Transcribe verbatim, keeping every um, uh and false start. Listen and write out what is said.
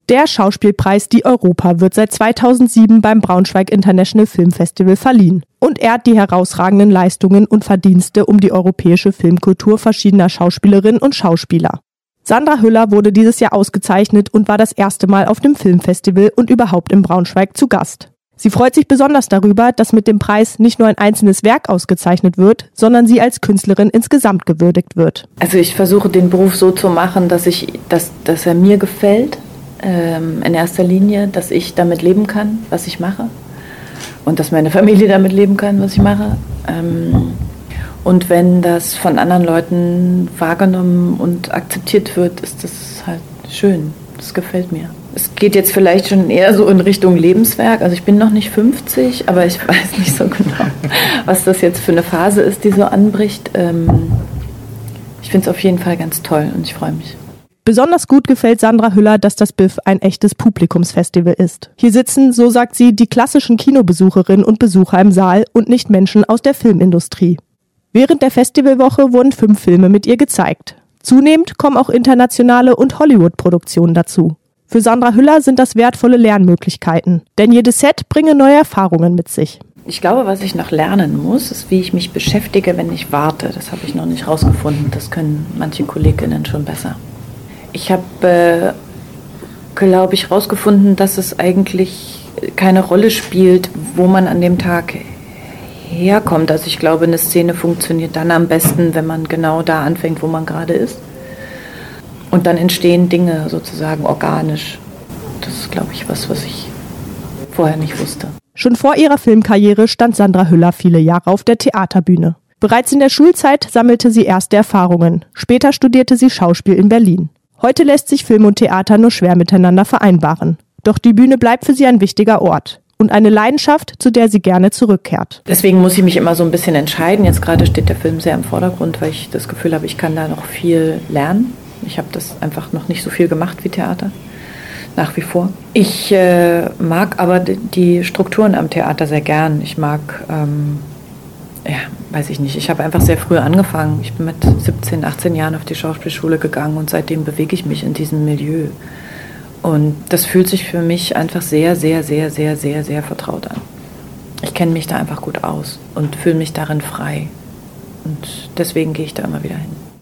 Der Schauspielpreis Die Europa wird seit zweitausendsieben beim Braunschweig International Film Festival verliehen und ehrt die herausragenden Leistungen und Verdienste um die europäische Filmkultur verschiedener Schauspielerinnen und Schauspieler. Sandra Hüller wurde dieses Jahr ausgezeichnet und war das erste Mal auf dem Filmfestival und überhaupt in Braunschweig zu Gast. Sie freut sich besonders darüber, dass mit dem Preis nicht nur ein einzelnes Werk ausgezeichnet wird, sondern sie als Künstlerin insgesamt gewürdigt wird. Also ich versuche den Beruf so zu machen, dass, ich, dass, dass er mir gefällt. In erster Linie, dass ich damit leben kann, was ich mache und dass meine Familie damit leben kann, was ich mache. Und wenn das von anderen Leuten wahrgenommen und akzeptiert wird, ist das halt schön. Das gefällt mir. Es geht jetzt vielleicht schon eher so in Richtung Lebenswerk. Also ich bin noch nicht fünfzig, aber ich weiß nicht so genau, was das jetzt für eine Phase ist, die so anbricht. Ich finde es auf jeden Fall ganz toll und ich freue mich. Besonders gut gefällt Sandra Hüller, dass das B I F ein echtes Publikumsfestival ist. Hier sitzen, so sagt sie, die klassischen Kinobesucherinnen und Besucher im Saal und nicht Menschen aus der Filmindustrie. Während der Festivalwoche wurden fünf Filme mit ihr gezeigt. Zunehmend kommen auch internationale und Hollywood-Produktionen dazu. Für Sandra Hüller sind das wertvolle Lernmöglichkeiten, denn jedes Set bringe neue Erfahrungen mit sich. Ich glaube, was ich noch lernen muss, ist, wie ich mich beschäftige, wenn ich warte. Das habe ich noch nicht rausgefunden. Das können manche Kolleginnen schon besser. Ich habe, äh, glaube ich, herausgefunden, dass es eigentlich keine Rolle spielt, wo man an dem Tag herkommt. Also ich glaube, eine Szene funktioniert dann am besten, wenn man genau da anfängt, wo man gerade ist. Und dann entstehen Dinge sozusagen organisch. Das ist, glaube ich, was, was ich vorher nicht wusste. Schon vor ihrer Filmkarriere stand Sandra Hüller viele Jahre auf der Theaterbühne. Bereits in der Schulzeit sammelte sie erste Erfahrungen. Später studierte sie Schauspiel in Berlin. Heute lässt sich Film und Theater nur schwer miteinander vereinbaren. Doch die Bühne bleibt für sie ein wichtiger Ort und eine Leidenschaft, zu der sie gerne zurückkehrt. Deswegen muss ich mich immer so ein bisschen entscheiden. Jetzt gerade steht der Film sehr im Vordergrund, weil ich das Gefühl habe, ich kann da noch viel lernen. Ich habe das einfach noch nicht so viel gemacht wie Theater, nach wie vor. Ich äh, mag aber die Strukturen am Theater sehr gern. Ich mag... Ähm, Ja, weiß ich nicht. Ich habe einfach sehr früh angefangen. Ich bin mit siebzehn, achtzehn Jahren auf die Schauspielschule gegangen und seitdem bewege ich mich in diesem Milieu. Und das fühlt sich für mich einfach sehr, sehr, sehr, sehr, sehr, sehr vertraut an. Ich kenne mich da einfach gut aus und fühle mich darin frei. Und deswegen gehe ich da immer wieder hin.